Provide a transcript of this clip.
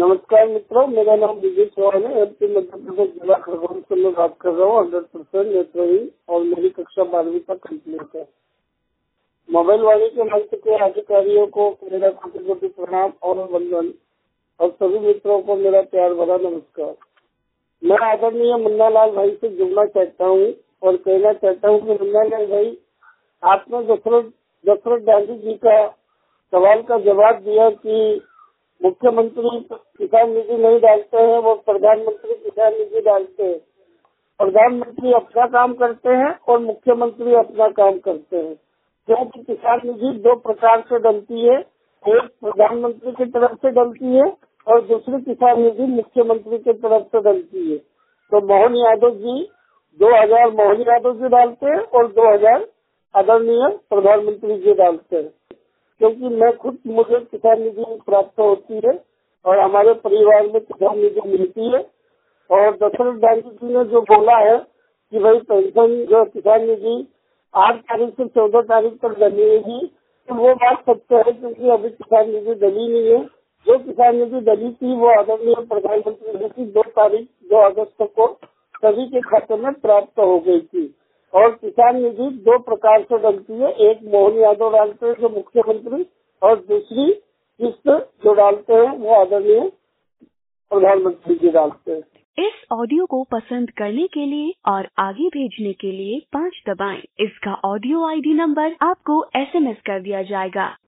नमस्कार मित्रों, मेरा नाम विजय चौहान है। एमपी मध्य प्रदेश जिला खरगोन से मैं बात कर रहा हूँ। 100% नेत्रहीन और मेरी कक्षा 12वीं तक कंप्लीट है। मोबाइल वाणी के मंच के अधिकारियों को मेरा कोटि प्रणाम और वंदन, और सभी मित्रों को मेरा प्यार भरा नमस्कार। मैं आदरणीय मुन्ना लाल भाई से जुड़ना चाहता हूँ और कहना चाहता हूँ कि मुन्ना लाल भाई, आपने दशरथ गांधी जी का सवाल का जवाब दिया कि मुख्यमंत्री किसान निधि नहीं डालते हैं, वो प्रधानमंत्री किसान निधि डालते हैं। प्रधानमंत्री अपना काम करते हैं और मुख्यमंत्री अपना काम करते हैं, क्योंकि किसान निधि दो प्रकार से डलती है। एक प्रधानमंत्री की तरफ से डलती है और दूसरी किसान निधि मुख्यमंत्री की तरफ से डलती है। तो मोहन यादव जी 2000 मोहन यादव जी डालते हैं और 2000 आदरणीय प्रधानमंत्री जी डालते हैं। क्योंकि मुझे किसान निधि प्राप्त होती है और हमारे परिवार में किसान निधि मिलती है। और दशरथ गांधी जी ने जो बोला है कि भाई पेंशन जो किसान निधि 8 तारीख से 14 तारीख तक डलेगी, तो वो बात सत्य है, क्योंकि अभी किसान निधि डली नहीं है। जो किसान निधि डली थी वो आदरणीय प्रधानमंत्री जी की 2 तारीख 2 अगस्त को सभी के खाते में प्राप्त हो गई थी। और किसान निधि दो प्रकार से डलती है, एक मोहन यादव डालते हैं जो मुख्यमंत्री, और दूसरी किस्त जो डालते हैं वो आदरणीय प्रधानमंत्री जी डालते हैं। इस ऑडियो को पसंद करने के लिए और आगे भेजने के लिए 5 दबाएं। इसका ऑडियो ID नंबर आपको SMS कर दिया जाएगा।